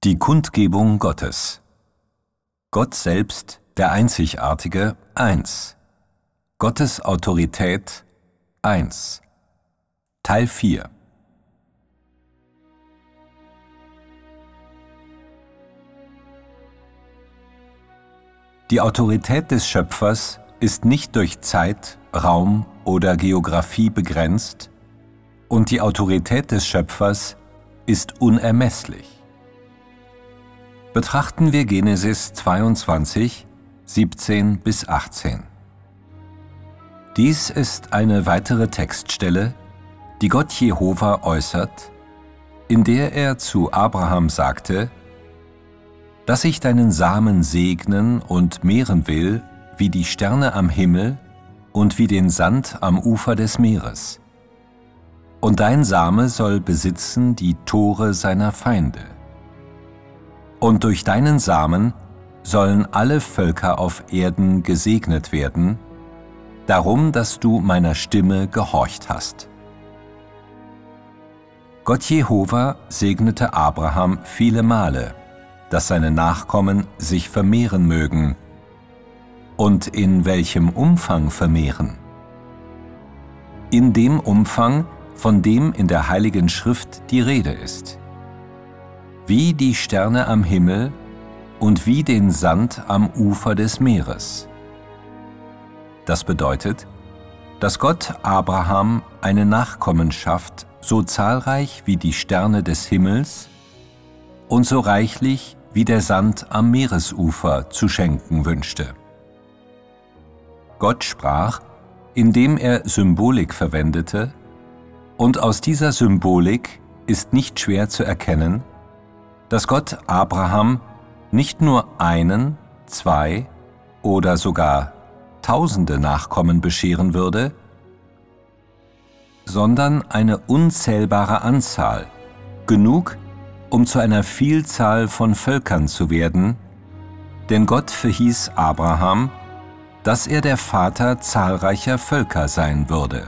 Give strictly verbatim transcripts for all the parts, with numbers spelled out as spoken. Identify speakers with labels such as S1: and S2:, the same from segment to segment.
S1: Die Kundgebung Gottes. Gott selbst, der Einzigartige, eins. Gottes Autorität, eins. Teil vier. Die Autorität des Schöpfers ist nicht durch Zeit, Raum oder Geographie begrenzt, und die Autorität des Schöpfers ist unermesslich. Betrachten wir Genesis zweiundzwanzig, siebzehn bis achtzehn. Dies ist eine weitere Textstelle, die Gott Jehova äußert, in der er zu Abraham sagte, dass ich deinen Samen segnen und mehren will, wie die Sterne am Himmel und wie den Sand am Ufer des Meeres. Und dein Same soll besitzen die Tore seiner Feinde. Und durch deinen Samen sollen alle Völker auf Erden gesegnet werden, darum, dass du meiner Stimme gehorcht hast. Gott Jehova segnete Abraham viele Male, dass seine Nachkommen sich vermehren mögen. Und in welchem Umfang vermehren? In dem Umfang, von dem in der Heiligen Schrift die Rede ist. Wie die Sterne am Himmel und wie den Sand am Ufer des Meeres. Das bedeutet, dass Gott Abraham eine Nachkommenschaft so zahlreich wie die Sterne des Himmels und so reichlich wie der Sand am Meeresufer zu schenken wünschte. Gott sprach, indem er Symbolik verwendete, und aus dieser Symbolik ist nicht schwer zu erkennen, dass Gott Abraham nicht nur einen, zwei oder sogar tausende Nachkommen bescheren würde, sondern eine unzählbare Anzahl, genug, um zu einer Vielzahl von Völkern zu werden, denn Gott verhieß Abraham, dass er der Vater zahlreicher Völker sein würde.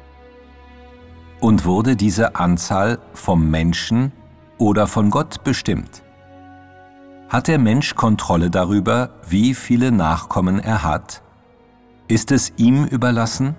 S1: Und wurde diese Anzahl vom Menschen oder von Gott bestimmt? Hat der Mensch Kontrolle darüber, wie viele Nachkommen er hat? Ist es ihm überlassen?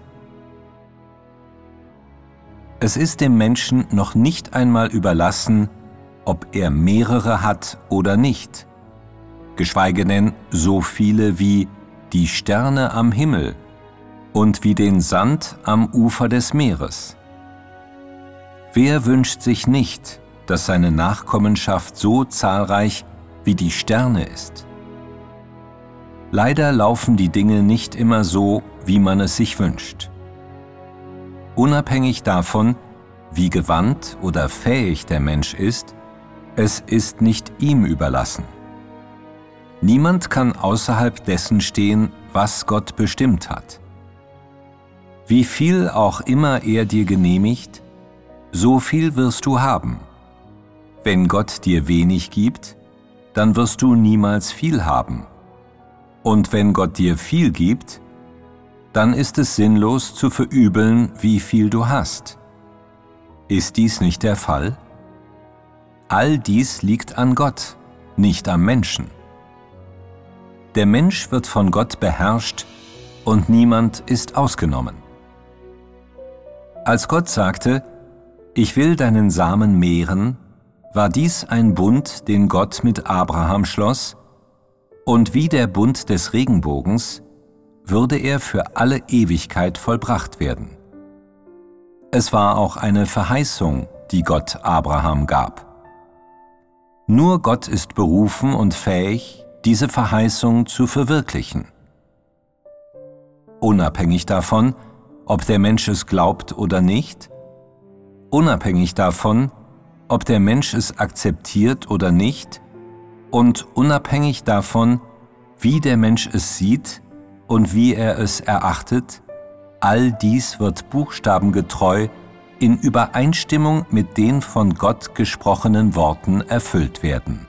S1: Es ist dem Menschen noch nicht einmal überlassen, ob er mehrere hat oder nicht, geschweige denn so viele wie die Sterne am Himmel und wie den Sand am Ufer des Meeres. Wer wünscht sich nicht, dass seine Nachkommenschaft so zahlreich wie die Sterne ist? Leider laufen die Dinge nicht immer so, wie man es sich wünscht. Unabhängig davon, wie gewandt oder fähig der Mensch ist, es ist nicht ihm überlassen. Niemand kann außerhalb dessen stehen, was Gott bestimmt hat. Wie viel auch immer er dir genehmigt, so viel wirst du haben. Wenn Gott dir wenig gibt, dann wirst du niemals viel haben. Und wenn Gott dir viel gibt, dann ist es sinnlos zu verübeln, wie viel du hast. Ist dies nicht der Fall? All dies liegt an Gott, nicht am Menschen. Der Mensch wird von Gott beherrscht und niemand ist ausgenommen. Als Gott sagte, ich will deinen Samen mehren, war dies ein Bund, den Gott mit Abraham schloss, und wie der Bund des Regenbogens würde er für alle Ewigkeit vollbracht werden. Es war auch eine Verheißung, die Gott Abraham gab. Nur Gott ist berufen und fähig, diese Verheißung zu verwirklichen. Unabhängig davon, ob der Mensch es glaubt oder nicht, unabhängig davon, ob der Mensch es akzeptiert oder nicht, und unabhängig davon, wie der Mensch es sieht und wie er es erachtet, all dies wird buchstabengetreu in Übereinstimmung mit den von Gott gesprochenen Worten erfüllt werden.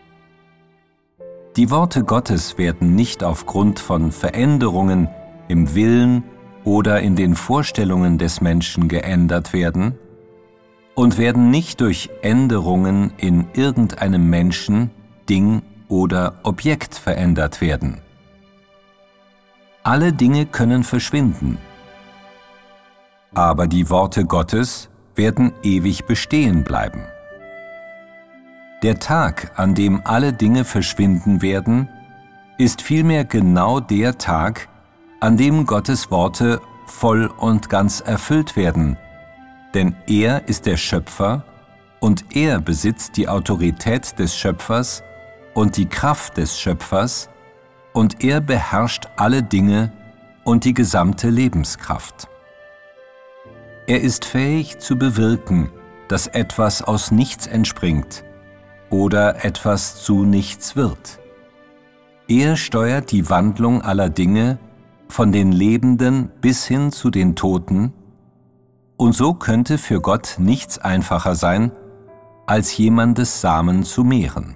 S1: Die Worte Gottes werden nicht aufgrund von Veränderungen im Willen oder in den Vorstellungen des Menschen geändert werden, und werden nicht durch Änderungen in irgendeinem Menschen, Ding oder Objekt verändert werden. Alle Dinge können verschwinden, aber die Worte Gottes werden ewig bestehen bleiben. Der Tag, an dem alle Dinge verschwinden werden, ist vielmehr genau der Tag, an dem Gottes Worte voll und ganz erfüllt werden, denn er ist der Schöpfer und er besitzt die Autorität des Schöpfers und die Kraft des Schöpfers und er beherrscht alle Dinge und die gesamte Lebenskraft. Er ist fähig zu bewirken, dass etwas aus nichts entspringt oder etwas zu nichts wird. Er steuert die Wandlung aller Dinge von den Lebenden bis hin zu den Toten, und so könnte für Gott nichts einfacher sein, als jemandes Samen zu mehren.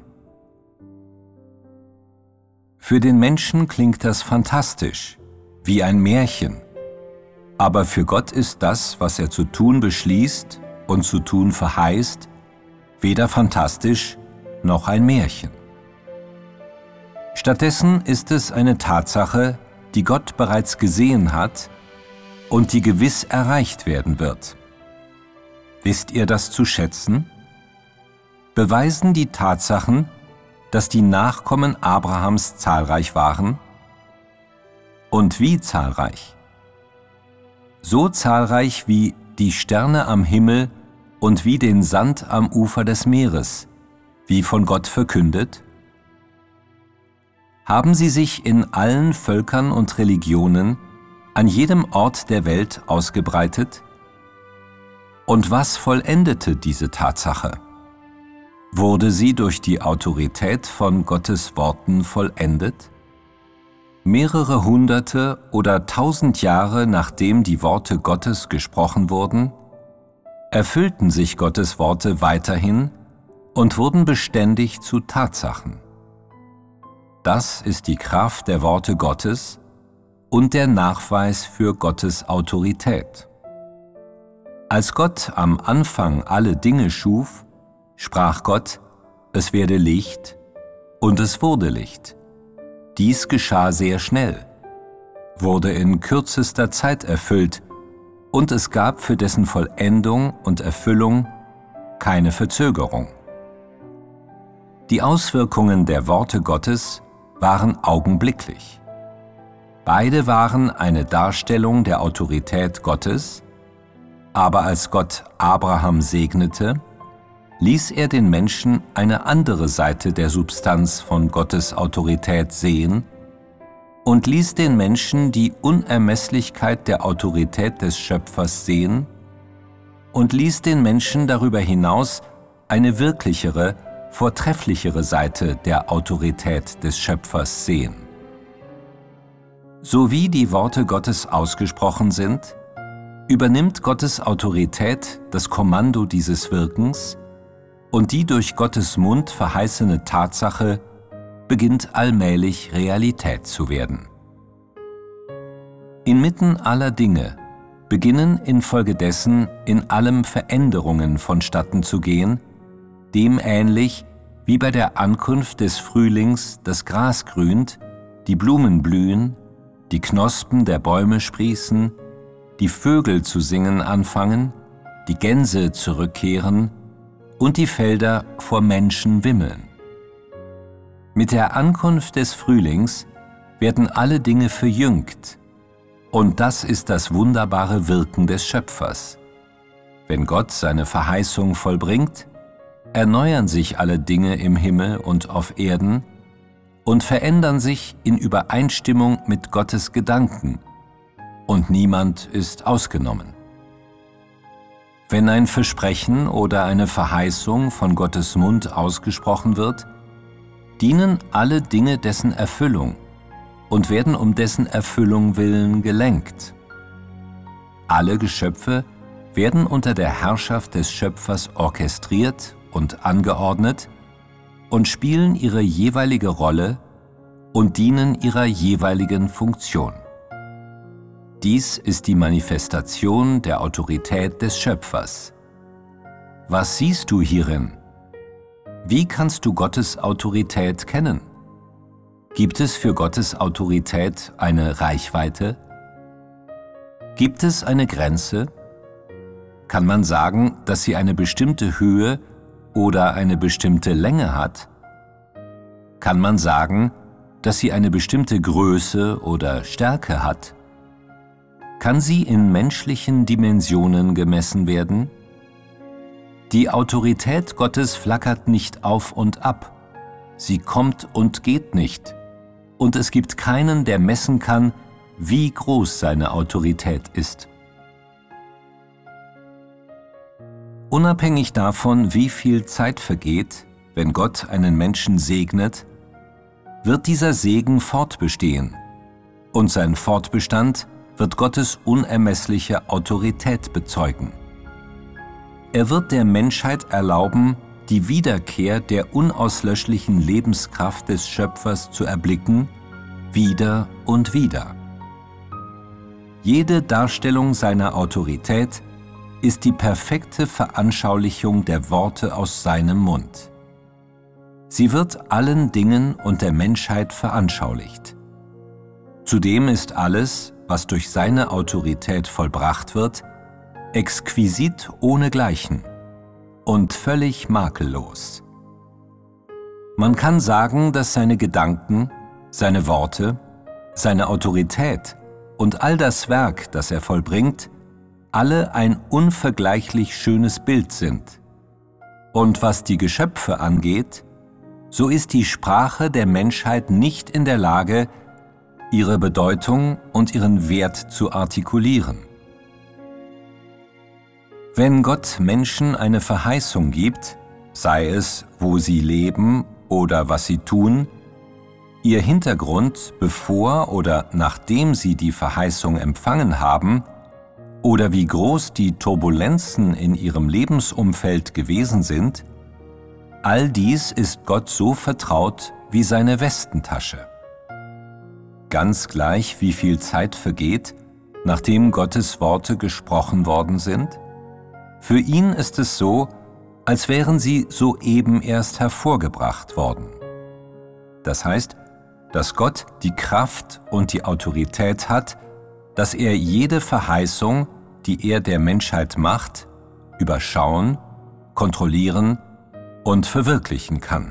S1: Für den Menschen klingt das fantastisch, wie ein Märchen, aber für Gott ist das, was er zu tun beschließt und zu tun verheißt, weder fantastisch noch ein Märchen. Stattdessen ist es eine Tatsache, die Gott bereits gesehen hat und die gewiss erreicht werden wird. Wisst ihr das zu schätzen? Beweisen die Tatsachen, dass die Nachkommen Abrahams zahlreich waren? Und wie zahlreich? So zahlreich wie die Sterne am Himmel und wie den Sand am Ufer des Meeres, wie von Gott verkündet? Haben sie sich in allen Völkern und Religionen an jedem Ort der Welt ausgebreitet? Und was vollendete diese Tatsache? Wurde sie durch die Autorität von Gottes Worten vollendet? Mehrere hunderte oder tausend Jahre nachdem die Worte Gottes gesprochen wurden, erfüllten sich Gottes Worte weiterhin und wurden beständig zu Tatsachen. Das ist die Kraft der Worte Gottes und der Nachweis für Gottes Autorität. Als Gott am Anfang alle Dinge schuf, sprach Gott, es werde Licht, und es wurde Licht. Dies geschah sehr schnell, wurde in kürzester Zeit erfüllt, und es gab für dessen Vollendung und Erfüllung keine Verzögerung. Die Auswirkungen der Worte Gottes waren augenblicklich. Beide waren eine Darstellung der Autorität Gottes, aber als Gott Abraham segnete, ließ er den Menschen eine andere Seite der Substanz von Gottes Autorität sehen und ließ den Menschen die Unermesslichkeit der Autorität des Schöpfers sehen und ließ den Menschen darüber hinaus eine wirklichere, vortrefflichere Seite der Autorität des Schöpfers sehen. So wie die Worte Gottes ausgesprochen sind, übernimmt Gottes Autorität das Kommando dieses Wirkens und die durch Gottes Mund verheißene Tatsache beginnt allmählich Realität zu werden. Inmitten aller Dinge beginnen infolgedessen in allem Veränderungen vonstatten zu gehen, dem ähnlich wie bei der Ankunft des Frühlings das Gras grünt, die Blumen blühen, die Knospen der Bäume sprießen, die Vögel zu singen anfangen, die Gänse zurückkehren und die Felder vor Menschen wimmeln. Mit der Ankunft des Frühlings werden alle Dinge verjüngt, und das ist das wunderbare Wirken des Schöpfers. Wenn Gott seine Verheißung vollbringt, erneuern sich alle Dinge im Himmel und auf Erden und verändern sich in Übereinstimmung mit Gottes Gedanken, und niemand ist ausgenommen. Wenn ein Versprechen oder eine Verheißung von Gottes Mund ausgesprochen wird, dienen alle Dinge dessen Erfüllung und werden um dessen Erfüllung willen gelenkt. Alle Geschöpfe werden unter der Herrschaft des Schöpfers orchestriert und angeordnet und spielen ihre jeweilige Rolle und dienen ihrer jeweiligen Funktion. Dies ist die Manifestation der Autorität des Schöpfers. Was siehst du hierin? Wie kannst du Gottes Autorität kennen? Gibt es für Gottes Autorität eine Reichweite? Gibt es eine Grenze? Kann man sagen, dass sie eine bestimmte Höhe oder eine bestimmte Länge hat? Kann man sagen, dass sie eine bestimmte Größe oder Stärke hat? Kann sie in menschlichen Dimensionen gemessen werden? Die Autorität Gottes flackert nicht auf und ab. Sie kommt und geht nicht. Und es gibt keinen, der messen kann, wie groß seine Autorität ist. Unabhängig davon, wie viel Zeit vergeht, wenn Gott einen Menschen segnet, wird dieser Segen fortbestehen, und sein Fortbestand wird Gottes unermessliche Autorität bezeugen. Er wird der Menschheit erlauben, die Wiederkehr der unauslöschlichen Lebenskraft des Schöpfers zu erblicken, wieder und wieder. Jede Darstellung seiner Autorität ist die perfekte Veranschaulichung der Worte aus seinem Mund. Sie wird allen Dingen und der Menschheit veranschaulicht. Zudem ist alles, was durch seine Autorität vollbracht wird, exquisit ohnegleichen und völlig makellos. Man kann sagen, dass seine Gedanken, seine Worte, seine Autorität und all das Werk, das er vollbringt, alle ein unvergleichlich schönes Bild sind. Und was die Geschöpfe angeht, so ist die Sprache der Menschheit nicht in der Lage, ihre Bedeutung und ihren Wert zu artikulieren. Wenn Gott Menschen eine Verheißung gibt, sei es, wo sie leben oder was sie tun, ihr Hintergrund, bevor oder nachdem sie die Verheißung empfangen haben, oder wie groß die Turbulenzen in ihrem Lebensumfeld gewesen sind, all dies ist Gott so vertraut wie seine Westentasche. Ganz gleich, wie viel Zeit vergeht, nachdem Gottes Worte gesprochen worden sind, für ihn ist es so, als wären sie soeben erst hervorgebracht worden. Das heißt, dass Gott die Kraft und die Autorität hat, dass er jede Verheißung, die er der Menschheit macht, überschauen, kontrollieren und verwirklichen kann.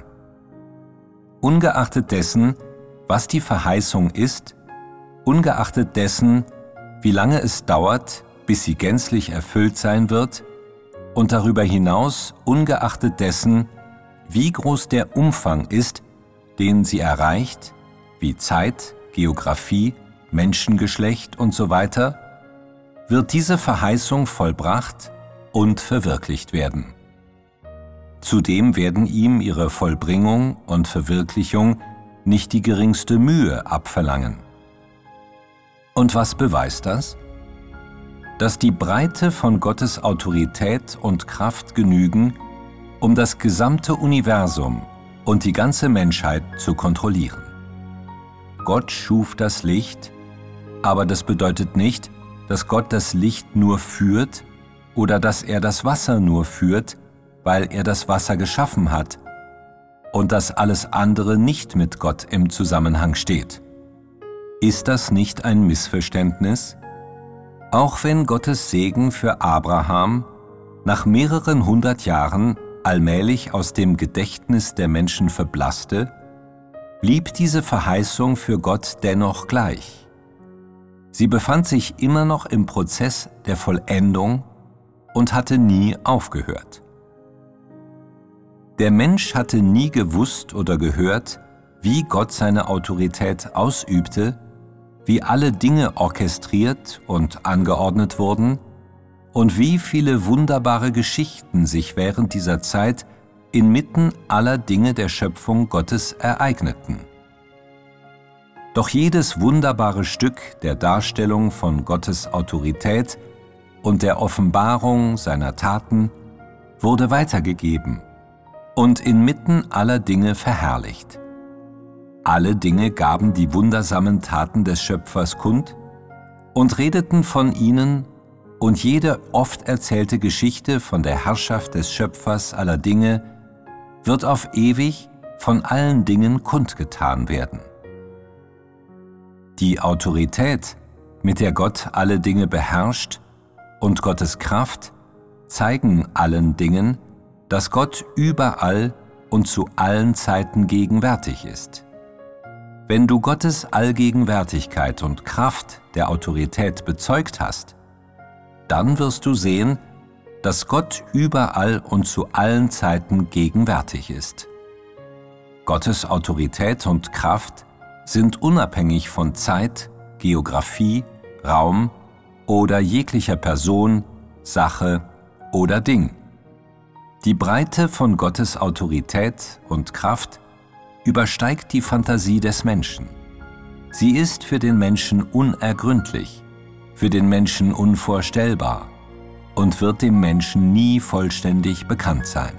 S1: Ungeachtet dessen, was die Verheißung ist, ungeachtet dessen, wie lange es dauert, bis sie gänzlich erfüllt sein wird, und darüber hinaus ungeachtet dessen, wie groß der Umfang ist, den sie erreicht, wie Zeit, Geographie, Menschengeschlecht und so weiter, wird diese Verheißung vollbracht und verwirklicht werden. Zudem werden ihm ihre Vollbringung und Verwirklichung nicht die geringste Mühe abverlangen. Und was beweist das? Dass die Breite von Gottes Autorität und Kraft genügen, um das gesamte Universum und die ganze Menschheit zu kontrollieren. Gott schuf das Licht, aber das bedeutet nicht, dass Gott das Licht nur führt oder dass er das Wasser nur führt, weil er das Wasser geschaffen hat und dass alles andere nicht mit Gott im Zusammenhang steht. Ist das nicht ein Missverständnis? Auch wenn Gottes Segen für Abraham nach mehreren hundert Jahren allmählich aus dem Gedächtnis der Menschen verblasste, blieb diese Verheißung für Gott dennoch gleich. Sie befand sich immer noch im Prozess der Vollendung und hatte nie aufgehört. Der Mensch hatte nie gewusst oder gehört, wie Gott seine Autorität ausübte, wie alle Dinge orchestriert und angeordnet wurden und wie viele wunderbare Geschichten sich während dieser Zeit inmitten aller Dinge der Schöpfung Gottes ereigneten. Doch jedes wunderbare Stück der Darstellung von Gottes Autorität und der Offenbarung seiner Taten wurde weitergegeben und inmitten aller Dinge verherrlicht. Alle Dinge gaben die wundersamen Taten des Schöpfers kund und redeten von ihnen und jede oft erzählte Geschichte von der Herrschaft des Schöpfers aller Dinge wird auf ewig von allen Dingen kundgetan werden. Die Autorität, mit der Gott alle Dinge beherrscht, und Gottes Kraft zeigen allen Dingen, dass Gott überall und zu allen Zeiten gegenwärtig ist. Wenn du Gottes Allgegenwärtigkeit und Kraft der Autorität bezeugt hast, dann wirst du sehen, dass Gott überall und zu allen Zeiten gegenwärtig ist. Gottes Autorität und Kraft sind unabhängig von Zeit, Geographie, Raum oder jeglicher Person, Sache oder Ding. Die Breite von Gottes Autorität und Kraft übersteigt die Fantasie des Menschen. Sie ist für den Menschen unergründlich, für den Menschen unvorstellbar und wird dem Menschen nie vollständig bekannt sein.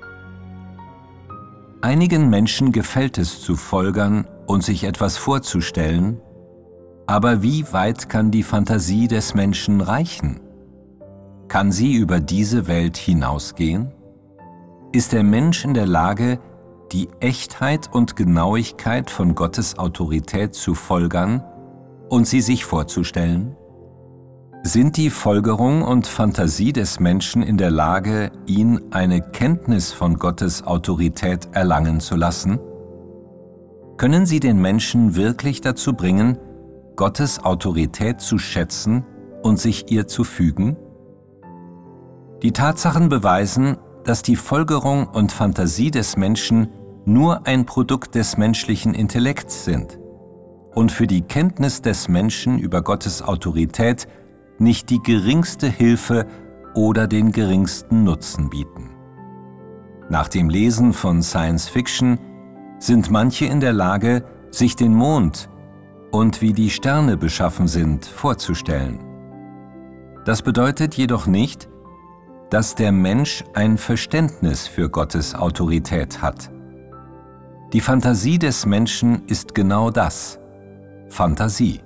S1: Einigen Menschen gefällt es zu folgern und sich etwas vorzustellen, aber wie weit kann die Fantasie des Menschen reichen? Kann sie über diese Welt hinausgehen? Ist der Mensch in der Lage, die Echtheit und Genauigkeit von Gottes Autorität zu folgern und sie sich vorzustellen? Sind die Folgerung und Fantasie des Menschen in der Lage, ihn eine Kenntnis von Gottes Autorität erlangen zu lassen? Können sie den Menschen wirklich dazu bringen, Gottes Autorität zu schätzen und sich ihr zu fügen? Die Tatsachen beweisen, dass die Folgerung und Fantasie des Menschen nur ein Produkt des menschlichen Intellekts sind und für die Kenntnis des Menschen über Gottes Autorität nicht die geringste Hilfe oder den geringsten Nutzen bieten. Nach dem Lesen von Science Fiction sind manche in der Lage, sich den Mond und wie die Sterne beschaffen sind, vorzustellen. Das bedeutet jedoch nicht, dass der Mensch ein Verständnis für Gottes Autorität hat. Die Fantasie des Menschen ist genau das: Fantasie.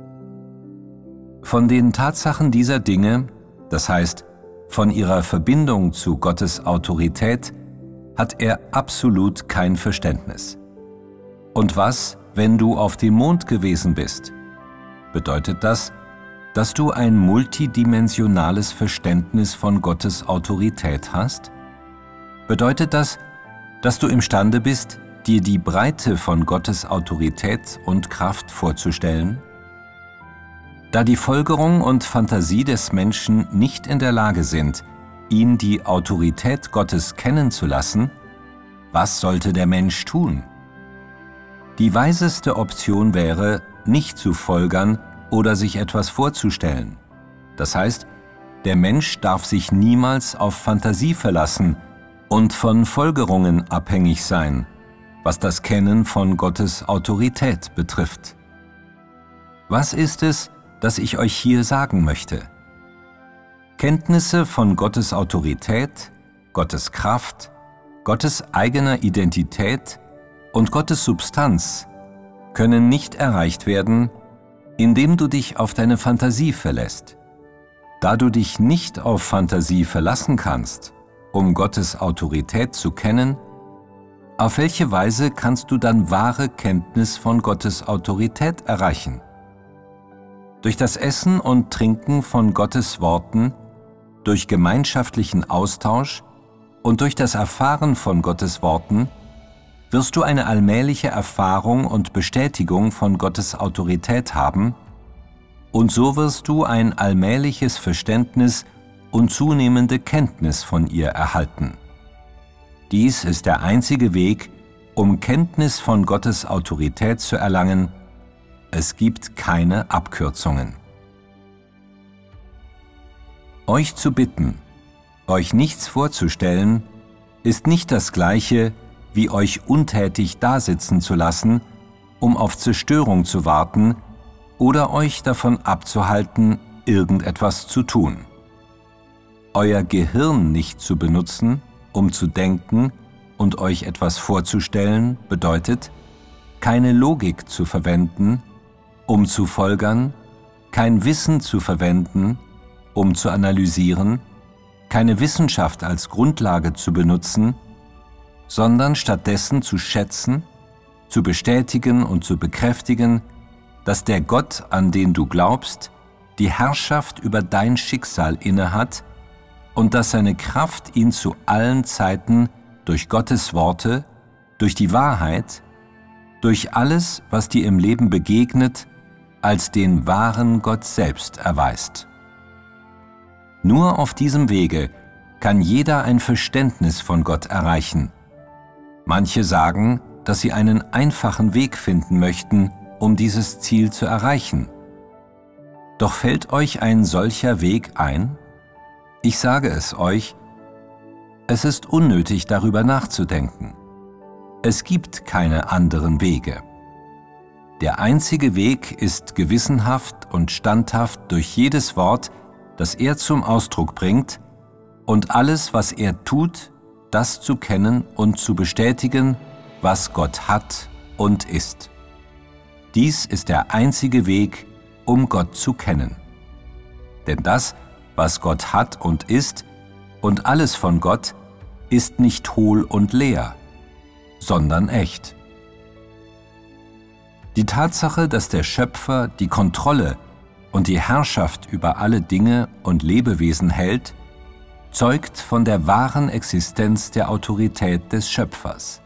S1: Von den Tatsachen dieser Dinge, das heißt von ihrer Verbindung zu Gottes Autorität, hat er absolut kein Verständnis. Und was, wenn du auf dem Mond gewesen bist? Bedeutet das, dass du ein multidimensionales Verständnis von Gottes Autorität hast? Bedeutet das, dass du imstande bist, dir die Breite von Gottes Autorität und Kraft vorzustellen? Da die Folgerung und Fantasie des Menschen nicht in der Lage sind, ihn die Autorität Gottes kennenzulassen, was sollte der Mensch tun? Die weiseste Option wäre, nicht zu folgern oder sich etwas vorzustellen. Das heißt, der Mensch darf sich niemals auf Fantasie verlassen und von Folgerungen abhängig sein, was das Kennen von Gottes Autorität betrifft. Was ist es, das ich euch hier sagen möchte? Kenntnisse von Gottes Autorität, Gottes Kraft, Gottes eigener Identität und Gottes Substanz können nicht erreicht werden, indem du dich auf deine Fantasie verlässt. Da du dich nicht auf Fantasie verlassen kannst, um Gottes Autorität zu kennen, auf welche Weise kannst du dann wahre Kenntnis von Gottes Autorität erreichen? Durch das Essen und Trinken von Gottes Worten, durch gemeinschaftlichen Austausch und durch das Erfahren von Gottes Worten wirst du eine allmähliche Erfahrung und Bestätigung von Gottes Autorität haben, und so wirst du ein allmähliches Verständnis und zunehmende Kenntnis von ihr erhalten. Dies ist der einzige Weg, um Kenntnis von Gottes Autorität zu erlangen. Es gibt keine Abkürzungen. Euch zu bitten, euch nichts vorzustellen, ist nicht das Gleiche, wie euch untätig dasitzen zu lassen, um auf Zerstörung zu warten oder euch davon abzuhalten, irgendetwas zu tun. Euer Gehirn nicht zu benutzen, um zu denken und euch etwas vorzustellen, bedeutet, keine Logik zu verwenden, um zu folgern, kein Wissen zu verwenden, um zu analysieren, keine Wissenschaft als Grundlage zu benutzen, sondern stattdessen zu schätzen, zu bestätigen und zu bekräftigen, dass der Gott, an den du glaubst, die Herrschaft über dein Schicksal innehat und dass seine Kraft ihn zu allen Zeiten durch Gottes Worte, durch die Wahrheit, durch alles, was dir im Leben begegnet, als den wahren Gott selbst erweist. Nur auf diesem Wege kann jeder ein Verständnis von Gott erreichen. Manche sagen, dass sie einen einfachen Weg finden möchten, um dieses Ziel zu erreichen. Doch fällt euch ein solcher Weg ein? Ich sage es euch, es ist unnötig, darüber nachzudenken. Es gibt keine anderen Wege. Der einzige Weg ist gewissenhaft und standhaft durch jedes Wort, das er zum Ausdruck bringt, und alles, was er tut, das zu kennen und zu bestätigen, was Gott hat und ist. Dies ist der einzige Weg, um Gott zu kennen. Denn das, was Gott hat und ist, und alles von Gott, ist nicht hohl und leer, sondern echt. Die Tatsache, dass der Schöpfer die Kontrolle und die Herrschaft über alle Dinge und Lebewesen hält, zeugt von der wahren Existenz der Autorität des Schöpfers.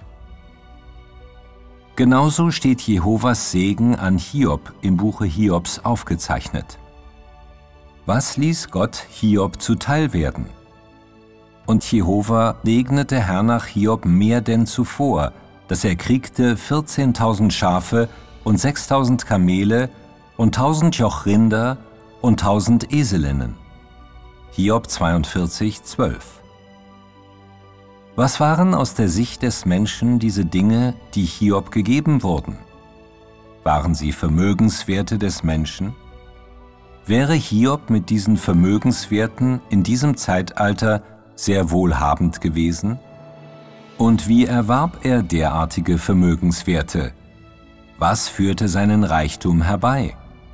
S1: Genauso steht Jehovas Segen an Hiob im Buche Hiobs aufgezeichnet. Was ließ Gott Hiob zuteil werden? Und Jehova segnete hernach Hiob mehr denn zuvor, dass er kriegte vierzehntausend Schafe und sechstausend Kamele und tausend Joch Rinder und tausend Eselinnen. Hiob zweiundvierzig, zwölf. Was waren aus der Sicht des Menschen diese Dinge, die Hiob gegeben wurden? Waren sie Vermögenswerte des Menschen? Wäre Hiob mit diesen Vermögenswerten in diesem Zeitalter sehr wohlhabend gewesen? Und wie erwarb er derartige Vermögenswerte? Was führte seinen Reichtum herbei?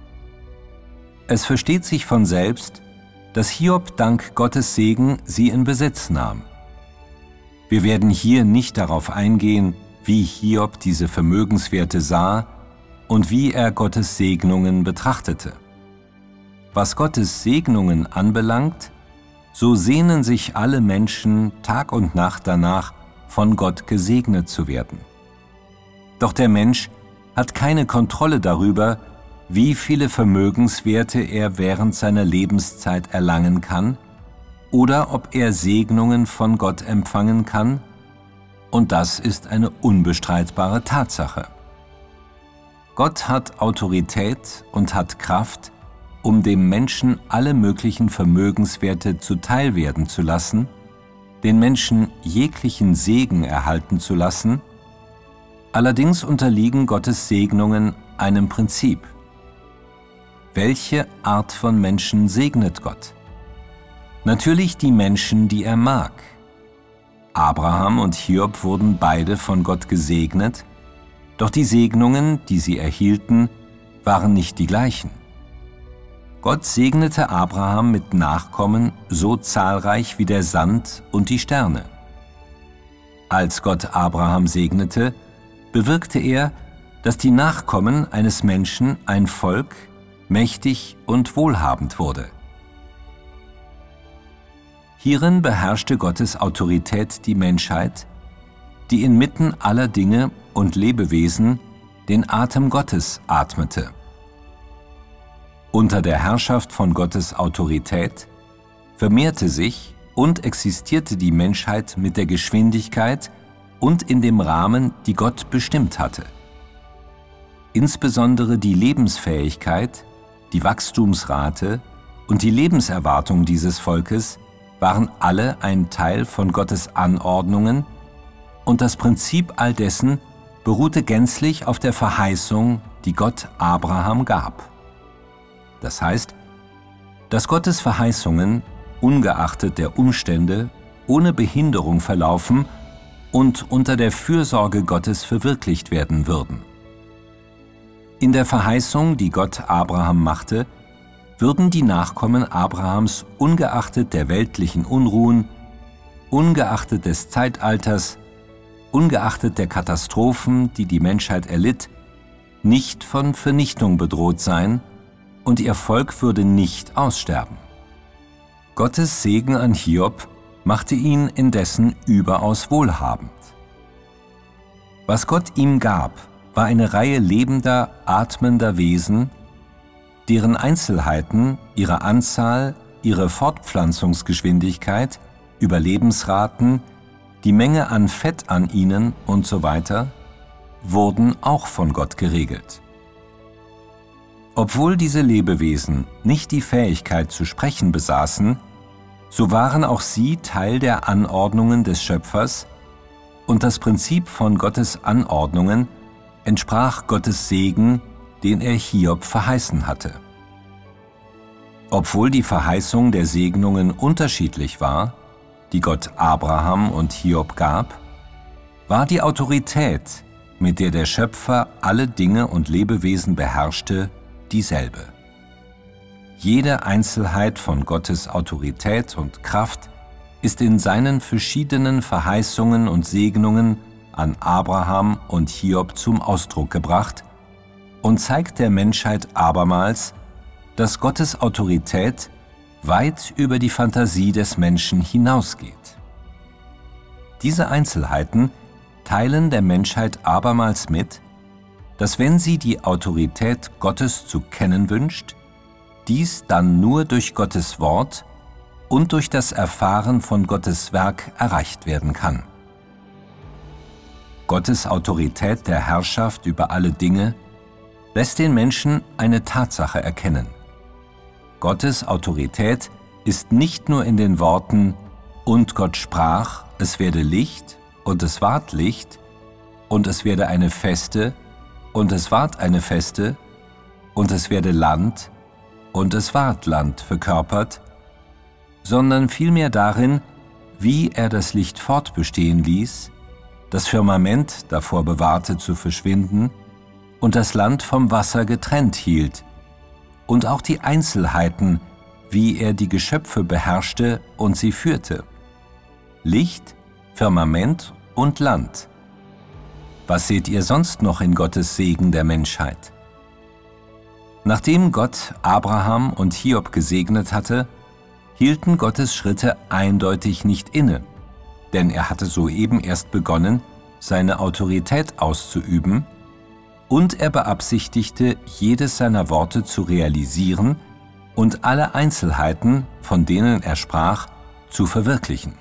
S1: Es versteht sich von selbst, dass Hiob dank Gottes Segen sie in Besitz nahm. Wir werden hier nicht darauf eingehen, wie Hiob diese Vermögenswerte sah und wie er Gottes Segnungen betrachtete. Was Gottes Segnungen anbelangt, so sehnen sich alle Menschen Tag und Nacht danach, von Gott gesegnet zu werden. Doch der Mensch hat keine Kontrolle darüber, wie viele Vermögenswerte er während seiner Lebenszeit erlangen kann oder ob er Segnungen von Gott empfangen kann, und das ist eine unbestreitbare Tatsache. Gott hat Autorität und hat Kraft, um dem Menschen alle möglichen Vermögenswerte zuteilwerden zu lassen, den Menschen jeglichen Segen erhalten zu lassen. Allerdings unterliegen Gottes Segnungen einem Prinzip. Welche Art von Menschen segnet Gott? Natürlich die Menschen, die er mag. Abraham und Hiob wurden beide von Gott gesegnet, doch die Segnungen, die sie erhielten, waren nicht die gleichen. Gott segnete Abraham mit Nachkommen so zahlreich wie der Sand und die Sterne. Als Gott Abraham segnete, bewirkte er, dass die Nachkommen eines Menschen ein Volk, mächtig und wohlhabend wurde. Hierin beherrschte Gottes Autorität die Menschheit, die inmitten aller Dinge und Lebewesen den Atem Gottes atmete. Unter der Herrschaft von Gottes Autorität vermehrte sich und existierte die Menschheit mit der Geschwindigkeit und in dem Rahmen, die Gott bestimmt hatte. Insbesondere die Lebensfähigkeit, die Wachstumsrate und die Lebenserwartung dieses Volkes waren alle ein Teil von Gottes Anordnungen, und das Prinzip all dessen beruhte gänzlich auf der Verheißung, die Gott Abraham gab. Das heißt, dass Gottes Verheißungen, ungeachtet der Umstände, ohne Behinderung verlaufen und unter der Fürsorge Gottes verwirklicht werden würden. In der Verheißung, die Gott Abraham machte, würden die Nachkommen Abrahams ungeachtet der weltlichen Unruhen, ungeachtet des Zeitalters, ungeachtet der Katastrophen, die die Menschheit erlitt, nicht von Vernichtung bedroht sein und ihr Volk würde nicht aussterben. Gottes Segen an Hiob machte ihn indessen überaus wohlhabend. Was Gott ihm gab, war eine Reihe lebender, atmender Wesen, deren Einzelheiten, ihre Anzahl, ihre Fortpflanzungsgeschwindigkeit, Überlebensraten, die Menge an Fett an ihnen und so weiter, wurden auch von Gott geregelt. Obwohl diese Lebewesen nicht die Fähigkeit zu sprechen besaßen, so waren auch sie Teil der Anordnungen des Schöpfers, und das Prinzip von Gottes Anordnungen entsprach Gottes Segen, den er Hiob verheißen hatte. Obwohl die Verheißung der Segnungen unterschiedlich war, die Gott Abraham und Hiob gab, war die Autorität, mit der der Schöpfer alle Dinge und Lebewesen beherrschte, dieselbe. Jede Einzelheit von Gottes Autorität und Kraft ist in seinen verschiedenen Verheißungen und Segnungen an Abraham und Hiob zum Ausdruck gebracht und zeigt der Menschheit abermals, dass Gottes Autorität weit über die Fantasie des Menschen hinausgeht. Diese Einzelheiten teilen der Menschheit abermals mit, dass wenn sie die Autorität Gottes zu kennen wünscht, dies dann nur durch Gottes Wort und durch das Erfahren von Gottes Werk erreicht werden kann. Gottes Autorität der Herrschaft über alle Dinge lässt den Menschen eine Tatsache erkennen. Gottes Autorität ist nicht nur in den Worten „Und Gott sprach, es werde Licht, und es ward Licht, und es werde eine Feste, und es ward eine Feste, und es werde Land, und es ward Land verkörpert, sondern vielmehr darin, wie er das Licht fortbestehen ließ, das Firmament davor bewahrte zu verschwinden und das Land vom Wasser getrennt hielt, und auch die Einzelheiten, wie er die Geschöpfe beherrschte und sie führte. Licht, Firmament und Land. Was seht ihr sonst noch in Gottes Segen der Menschheit? Nachdem Gott Abraham und Hiob gesegnet hatte, hielten Gottes Schritte eindeutig nicht inne, denn er hatte soeben erst begonnen, seine Autorität auszuüben, und er beabsichtigte, jedes seiner Worte zu realisieren und alle Einzelheiten, von denen er sprach, zu verwirklichen.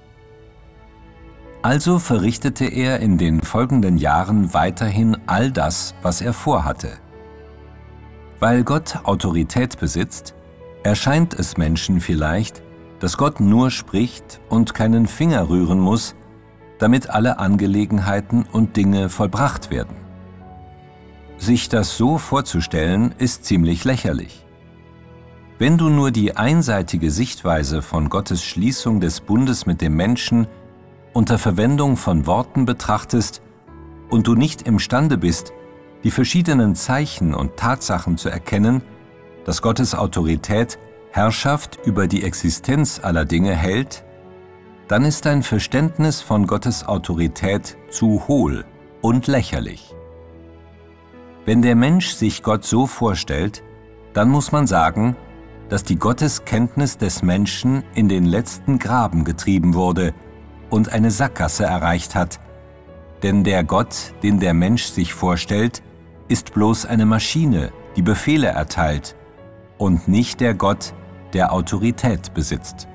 S1: Also verrichtete er in den folgenden Jahren weiterhin all das, was er vorhatte. Weil Gott Autorität besitzt, erscheint es Menschen vielleicht, dass Gott nur spricht und keinen Finger rühren muss, damit alle Angelegenheiten und Dinge vollbracht werden. Sich das so vorzustellen, ist ziemlich lächerlich. Wenn du nur die einseitige Sichtweise von Gottes Schließung des Bundes mit dem Menschen unter Verwendung von Worten betrachtest und du nicht imstande bist, die verschiedenen Zeichen und Tatsachen zu erkennen, dass Gottes Autorität Herrschaft über die Existenz aller Dinge hält, dann ist dein Verständnis von Gottes Autorität zu hohl und lächerlich. Wenn der Mensch sich Gott so vorstellt, dann muss man sagen, dass die Gotteskenntnis des Menschen in den letzten Graben getrieben wurde und eine Sackgasse erreicht hat, denn der Gott, den der Mensch sich vorstellt, ist bloß eine Maschine, die Befehle erteilt, und nicht der Gott, der Autorität besitzt.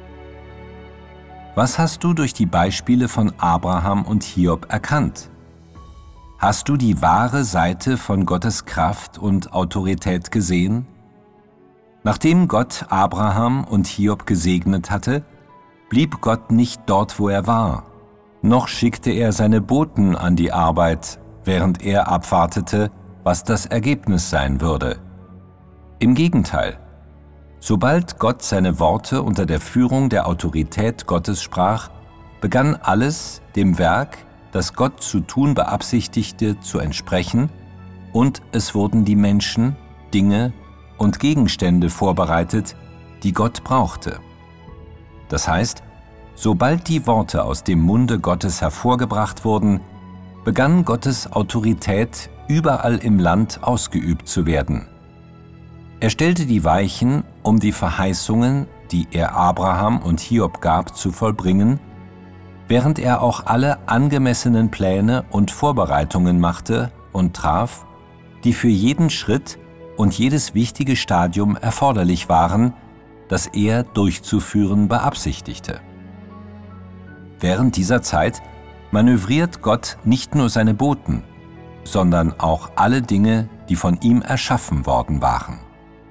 S1: Was hast du durch die Beispiele von Abraham und Hiob erkannt? Hast du die wahre Seite von Gottes Kraft und Autorität gesehen? Nachdem Gott Abraham und Hiob gesegnet hatte, blieb Gott nicht dort, wo er war, noch schickte er seine Boten an die Arbeit, während er abwartete, was das Ergebnis sein würde. Im Gegenteil, sobald Gott seine Worte unter der Führung der Autorität Gottes sprach, begann alles dem Werk, das Gott zu tun beabsichtigte, zu entsprechen, und es wurden die Menschen, Dinge und Gegenstände vorbereitet, die Gott brauchte. Das heißt, sobald die Worte aus dem Munde Gottes hervorgebracht wurden, begann Gottes Autorität überall im Land ausgeübt zu werden. Er stellte die Weichen, um die Verheißungen, die er Abraham und Hiob gab, zu vollbringen, während er auch alle angemessenen Pläne und Vorbereitungen machte und traf, die für jeden Schritt und jedes wichtige Stadium erforderlich waren, das er durchzuführen beabsichtigte. Während dieser Zeit manövriert Gott nicht nur seine Boten, sondern auch alle Dinge, die von ihm erschaffen worden waren.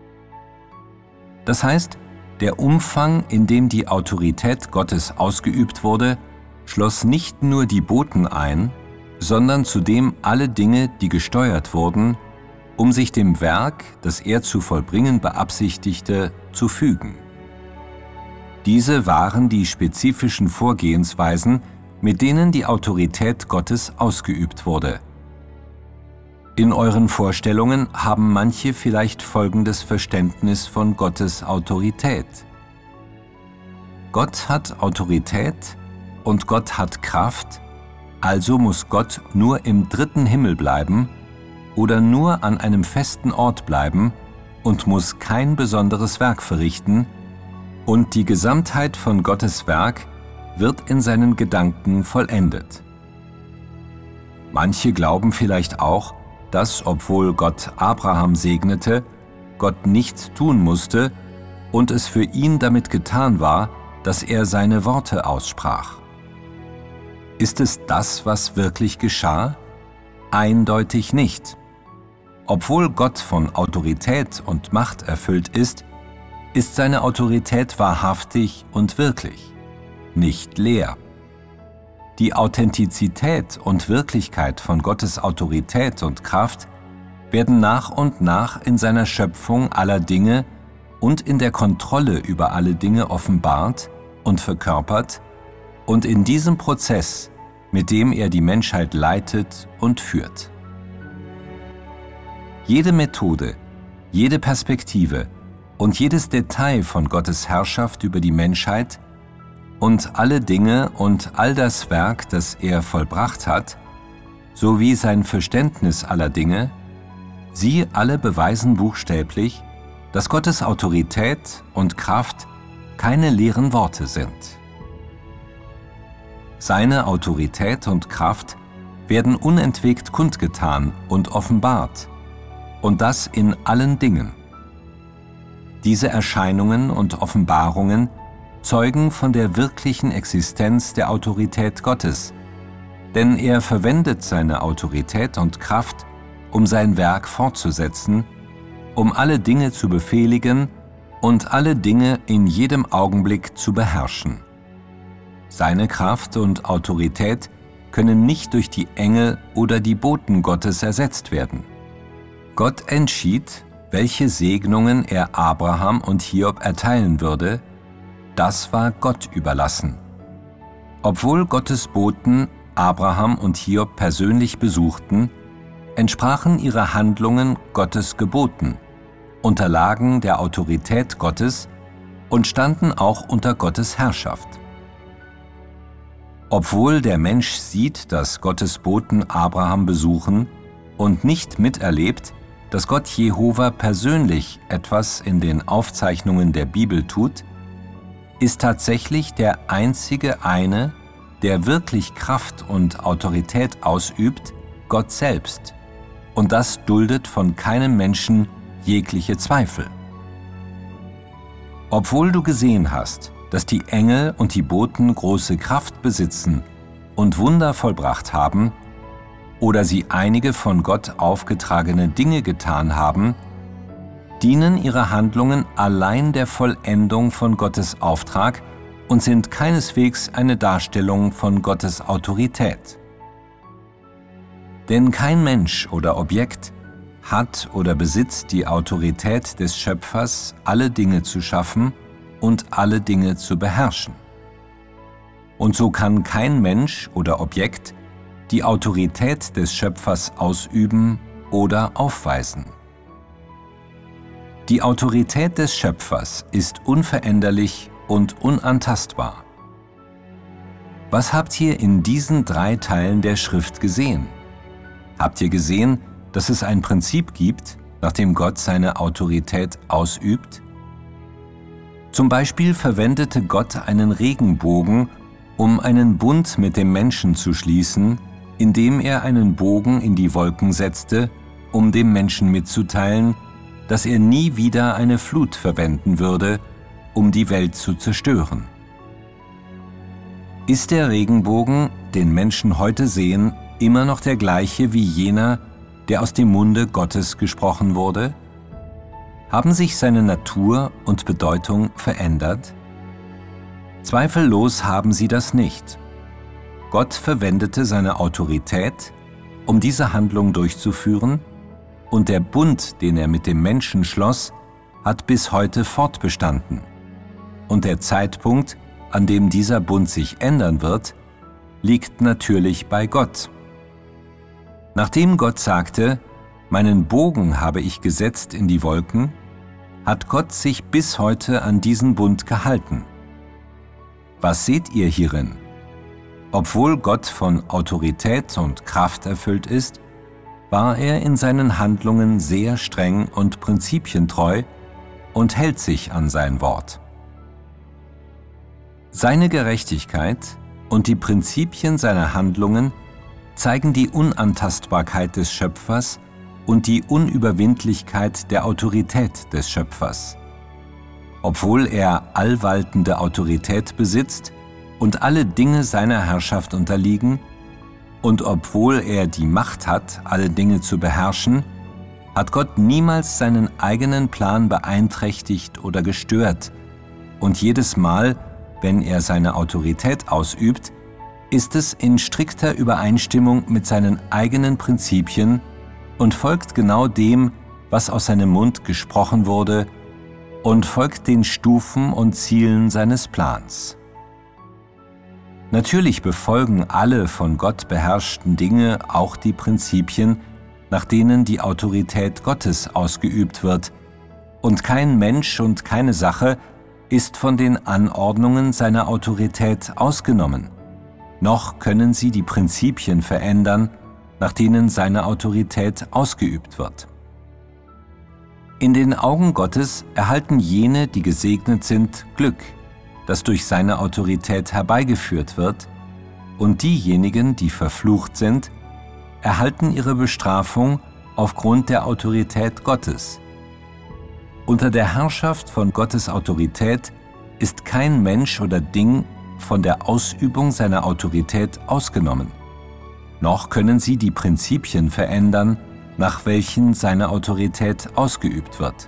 S1: Das heißt, der Umfang, in dem die Autorität Gottes ausgeübt wurde, schloss nicht nur die Boten ein, sondern zudem alle Dinge, die gesteuert wurden, um sich dem Werk, das er zu vollbringen beabsichtigte, zu fügen. Diese waren die spezifischen Vorgehensweisen, mit denen die Autorität Gottes ausgeübt wurde. In euren Vorstellungen haben manche vielleicht folgendes Verständnis von Gottes Autorität. Gott hat Autorität und Gott hat Kraft, also muss Gott nur im dritten Himmel bleiben oder nur an einem festen Ort bleiben und muss kein besonderes Werk verrichten, und die Gesamtheit von Gottes Werk wird in seinen Gedanken vollendet. Manche glauben vielleicht auch, dass, obwohl Gott Abraham segnete, Gott nichts tun musste und es für ihn damit getan war, dass er seine Worte aussprach. Ist es das, was wirklich geschah? Eindeutig nicht. Obwohl Gott von Autorität und Macht erfüllt ist, ist seine Autorität wahrhaftig und wirklich, nicht leer. Die Authentizität und Wirklichkeit von Gottes Autorität und Kraft werden nach und nach in seiner Schöpfung aller Dinge und in der Kontrolle über alle Dinge offenbart und verkörpert und in diesem Prozess, mit dem er die Menschheit leitet und führt. Jede Methode, jede Perspektive und jedes Detail von Gottes Herrschaft über die Menschheit und alle Dinge und all das Werk, das er vollbracht hat, sowie sein Verständnis aller Dinge, sie alle beweisen buchstäblich, dass Gottes Autorität und Kraft keine leeren Worte sind. Seine Autorität und Kraft werden unentwegt kundgetan und offenbart, und das in allen Dingen. Diese Erscheinungen und Offenbarungen zeugen von der wirklichen Existenz der Autorität Gottes, denn er verwendet seine Autorität und Kraft, um sein Werk fortzusetzen, um alle Dinge zu befehligen und alle Dinge in jedem Augenblick zu beherrschen. Seine Kraft und Autorität können nicht durch die Engel oder die Boten Gottes ersetzt werden. Gott entschied, welche Segnungen er Abraham und Hiob erteilen würde, das war Gott überlassen. Obwohl Gottes Boten Abraham und Hiob persönlich besuchten, entsprachen ihre Handlungen Gottes Geboten, unterlagen der Autorität Gottes und standen auch unter Gottes Herrschaft. Obwohl der Mensch sieht, dass Gottes Boten Abraham besuchen und nicht miterlebt, dass Gott Jehova persönlich etwas in den Aufzeichnungen der Bibel tut, ist tatsächlich der einzige eine, der wirklich Kraft und Autorität ausübt, Gott selbst, und das duldet von keinem Menschen jegliche Zweifel. Obwohl du gesehen hast, dass die Engel und die Boten große Kraft besitzen und Wunder vollbracht haben, oder sie einige von Gott aufgetragene Dinge getan haben, dienen ihre Handlungen allein der Vollendung von Gottes Auftrag und sind keineswegs eine Darstellung von Gottes Autorität. Denn kein Mensch oder Objekt hat oder besitzt die Autorität des Schöpfers, alle Dinge zu schaffen und alle Dinge zu beherrschen. Und so kann kein Mensch oder Objekt die Autorität des Schöpfers ausüben oder aufweisen. Die Autorität des Schöpfers ist unveränderlich und unantastbar. Was habt ihr in diesen drei Teilen der Schrift gesehen? Habt ihr gesehen, dass es ein Prinzip gibt, nach dem Gott seine Autorität ausübt? Zum Beispiel verwendete Gott einen Regenbogen, um einen Bund mit dem Menschen zu schließen, indem er einen Bogen in die Wolken setzte, um dem Menschen mitzuteilen, dass er nie wieder eine Flut verwenden würde, um die Welt zu zerstören. Ist der Regenbogen, den Menschen heute sehen, immer noch der gleiche wie jener, der aus dem Munde Gottes gesprochen wurde? Haben sich seine Natur und Bedeutung verändert? Zweifellos haben sie das nicht. Gott verwendete seine Autorität, um diese Handlung durchzuführen, und der Bund, den er mit dem Menschen schloss, hat bis heute fortbestanden. Und der Zeitpunkt, an dem dieser Bund sich ändern wird, liegt natürlich bei Gott. Nachdem Gott sagte, »Meinen Bogen habe ich gesetzt in die Wolken«, hat Gott sich bis heute an diesen Bund gehalten. Was seht ihr hierin? Obwohl Gott von Autorität und Kraft erfüllt ist, war er in seinen Handlungen sehr streng und prinzipientreu und hält sich an sein Wort. Seine Gerechtigkeit und die Prinzipien seiner Handlungen zeigen die Unantastbarkeit des Schöpfers und die Unüberwindlichkeit der Autorität des Schöpfers. Obwohl er allwaltende Autorität besitzt und alle Dinge seiner Herrschaft unterliegen, und obwohl er die Macht hat, alle Dinge zu beherrschen, hat Gott niemals seinen eigenen Plan beeinträchtigt oder gestört, und jedes Mal, wenn er seine Autorität ausübt, ist es in strikter Übereinstimmung mit seinen eigenen Prinzipien und folgt genau dem, was aus seinem Mund gesprochen wurde, und folgt den Stufen und Zielen seines Plans. Natürlich befolgen alle von Gott beherrschten Dinge auch die Prinzipien, nach denen die Autorität Gottes ausgeübt wird, und kein Mensch und keine Sache ist von den Anordnungen seiner Autorität ausgenommen, noch können sie die Prinzipien verändern, nach denen seine Autorität ausgeübt wird. In den Augen Gottes erhalten jene, die gesegnet sind, Glück, das durch seine Autorität herbeigeführt wird, und diejenigen, die verflucht sind, erhalten ihre Bestrafung aufgrund der Autorität Gottes. Unter der Herrschaft von Gottes Autorität ist kein Mensch oder Ding von der Ausübung seiner Autorität ausgenommen, noch können sie die Prinzipien verändern, nach welchen seine Autorität ausgeübt wird.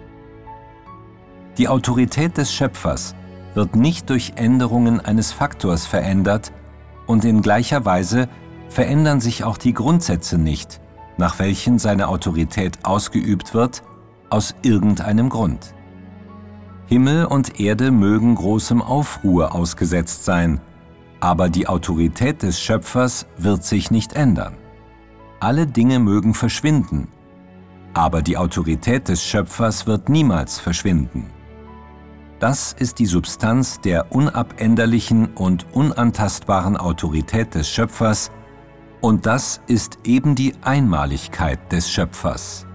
S1: Die Autorität des Schöpfers wird nicht durch Änderungen eines Faktors verändert, und in gleicher Weise verändern sich auch die Grundsätze nicht, nach welchen seine Autorität ausgeübt wird, aus irgendeinem Grund. Himmel und Erde mögen großem Aufruhr ausgesetzt sein, aber die Autorität des Schöpfers wird sich nicht ändern. Alle Dinge mögen verschwinden, aber die Autorität des Schöpfers wird niemals verschwinden. Das ist die Substanz der unabänderlichen und unantastbaren Autorität des Schöpfers, und das ist eben die Einmaligkeit des Schöpfers.